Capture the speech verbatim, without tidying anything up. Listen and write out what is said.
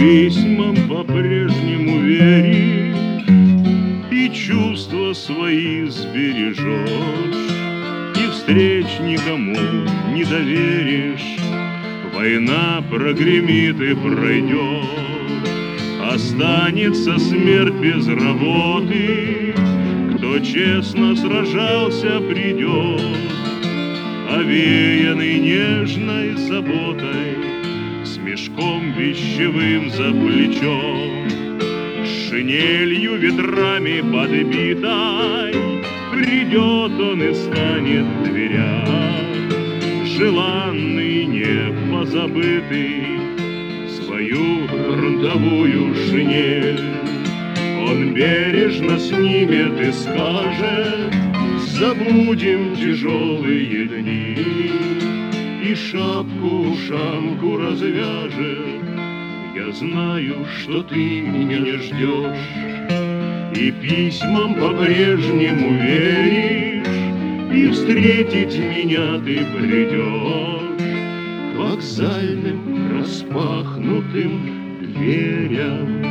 письмам по-прежнему веришь и чувства свои сбережешь, и встреч никому не доверишь. Война прогремит и пройдет, останется смерть без работы. Кто честно сражался, придет, овеянный нежной заботой, с мешком вещевым за плечом, с шинелью ветрами подбитой. Придет он и станет в дверях, желанный, не позабытый, свою фронтовую шинель. Он бережно снимет и скажет: забудем тяжелые дни, и шапку-ушанку развяжет. Я знаю, что ты меня ждешь, и письмам по-прежнему веришь, и встретить меня ты придешь к вокзальным распахнутым дверям.